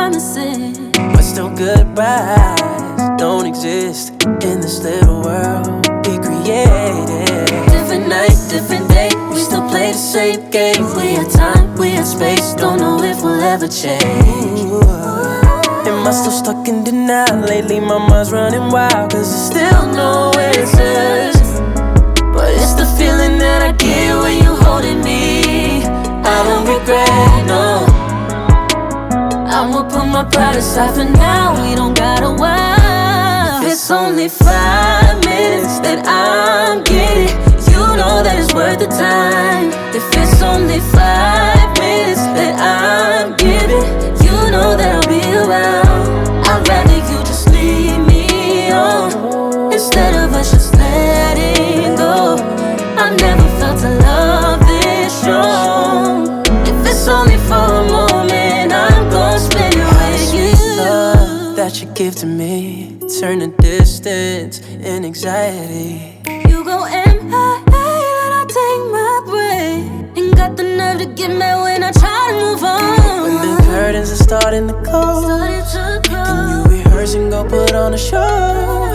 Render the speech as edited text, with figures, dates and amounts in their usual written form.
promises, but still goodbyes don't exist in this little world we created. different night, different day, we still play the same game. We had time, we had space, don't know if we'll ever change. Am I still stuck in denial? Lately my mind's running wild, cause there's still no answers. But it's the feeling that I get when you holding me. I don't regret, no. I'ma put my pride aside for now, we don't gotta while. If it's only 5 minutes that I'm getting, You know that it's worth the time. if it's only 5 minutes that I'm giving, You know that I'll be around. I'd rather you just leave me on instead of us just letting go. I never felt a love this strong. If it's only for a moment, I'm gon' spend it with you. love that you give to me, turn the distance in anxiety. You go MIA and I take my break. Ain't got the nerve to get mad when I try to move on. When the curtains are starting to close, Started to can close. you rehearse and go put on a show?